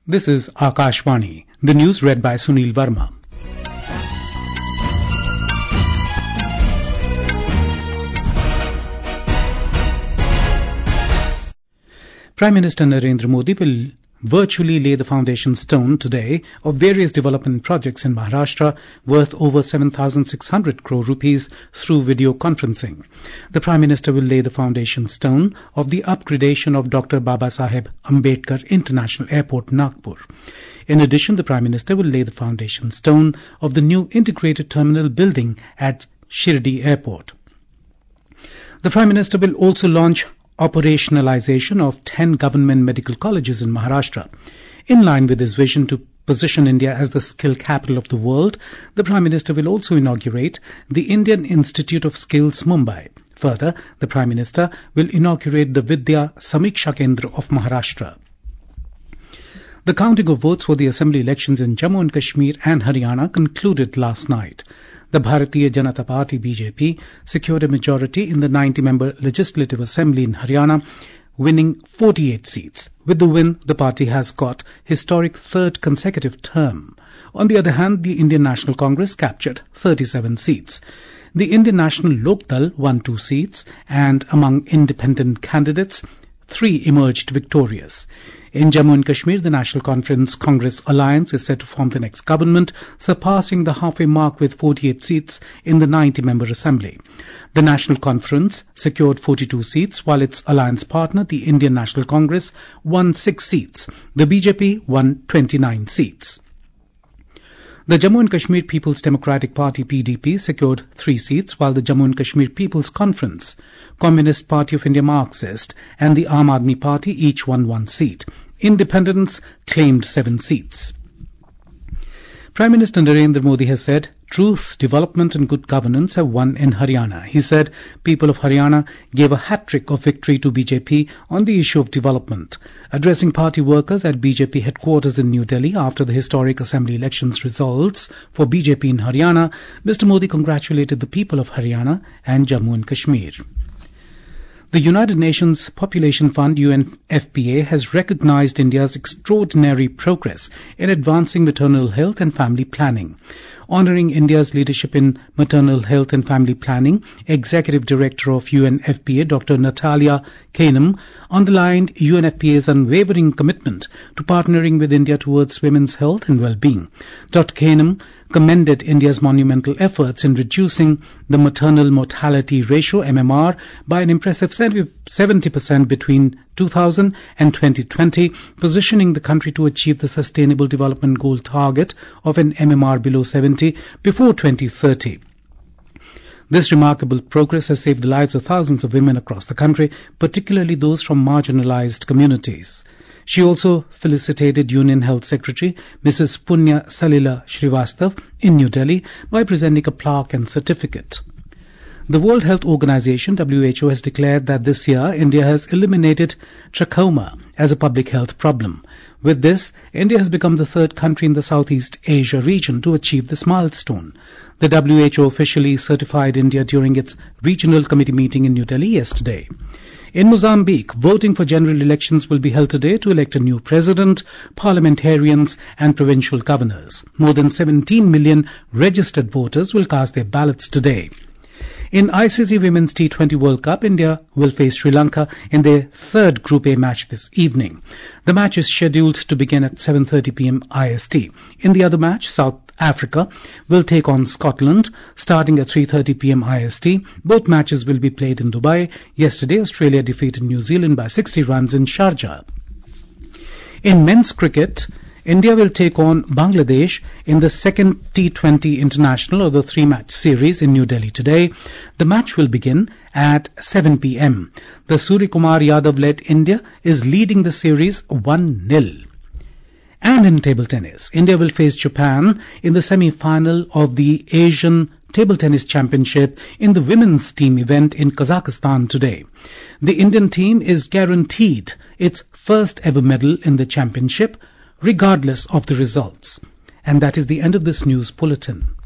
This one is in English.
This is Akashvani. The news read by Sunil Verma. Prime Minister Narendra Modi will virtually lay the foundation stone today of various development projects in Maharashtra worth over 7,600 crore rupees through video conferencing. The Prime Minister will lay the foundation stone of the upgradation of Dr. Babasaheb Ambedkar International Airport, Nagpur. In addition, the Prime Minister will lay the foundation stone of the new integrated terminal building at Shirdi Airport. The Prime Minister will also launch operationalization of 10 government medical colleges in Maharashtra. In line with his vision to position India as the skill capital of the world, the Prime Minister will also inaugurate the Indian Institute of Skills, Mumbai. Further, the Prime Minister will inaugurate the Vidya Samiksha Kendra of Maharashtra. The counting of votes for the assembly elections in Jammu and Kashmir and Haryana concluded last night. The Bharatiya Janata Party BJP secured a majority in the 90-member Legislative Assembly in Haryana, winning 48 seats. With the win, the party has got historic third consecutive term. On the other hand, the Indian National Congress captured 37 seats. The Indian National Lokdal won 2 seats, and among independent candidates, 3 emerged victorious. In Jammu and Kashmir, the National Congress Alliance is set to form the next government, surpassing the halfway mark with 48 seats in the 90-member assembly. The National Conference secured 42 seats, while its alliance partner, the Indian National Congress, won 6 seats. The BJP won 29 seats. The Jammu and Kashmir People's Democratic Party PDP secured 3 seats, while the Jammu and Kashmir People's Conference, Communist Party of India Marxist and the Aam Aadmi Party each won 1 seat. Independents claimed 7 seats. Prime Minister Narendra Modi has said, truth, development and good governance have won in Haryana. He said, people of Haryana gave a hat-trick of victory to BJP on the issue of development. Addressing party workers at BJP headquarters in New Delhi after the historic assembly elections results for BJP in Haryana, Mr. Modi congratulated the people of Haryana and Jammu and Kashmir. The United Nations Population Fund UNFPA has recognized India's extraordinary progress in advancing maternal health and family planning. Honoring India's leadership in maternal health and family planning, Executive Director of UNFPA Dr. Natalia Kanem underlined UNFPA's unwavering commitment to partnering with India towards women's health and well-being. Dr. Kanem commended India's monumental efforts in reducing the maternal mortality ratio MMR by an impressive 70% between 2000 and 2020, positioning the country to achieve the Sustainable Development Goal target of an MMR below 70 before 2030. This remarkable progress has saved the lives of thousands of women across the country, particularly those from marginalized communities. She also felicitated Union Health Secretary Mrs. Punya Salila Srivastav in New Delhi by presenting a plaque and certificate. The World Health Organization, WHO, has declared that this year India has eliminated trachoma as a public health problem. With this, India has become the 3rd country in the Southeast Asia region to achieve this milestone. The WHO officially certified India during its regional committee meeting in New Delhi yesterday. In Mozambique, voting for general elections will be held today to elect a new president, parliamentarians and provincial governors. More than 17 million registered voters will cast their ballots today. In ICC Women's T20 World Cup, India will face Sri Lanka in their 3rd Group A match this evening. The match is scheduled to begin at 7:30 p.m. IST. In the other match, South Africa will take on Scotland starting at 3:30 p.m. IST. Both matches will be played in Dubai. Yesterday, Australia defeated New Zealand by 60 runs in Sharjah. In men's cricket, India will take on Bangladesh in the 2nd T20 International or the 3-match series in New Delhi today. The match will begin at 7 p.m. The Suryakumar Yadav-led India is leading the series 1-0. And in table tennis, India will face Japan in the semi-final of the Asian Table Tennis Championship in the women's team event in Kazakhstan today. The Indian team is guaranteed its first ever medal in the championship, regardless of the results. And that is the end of this news bulletin.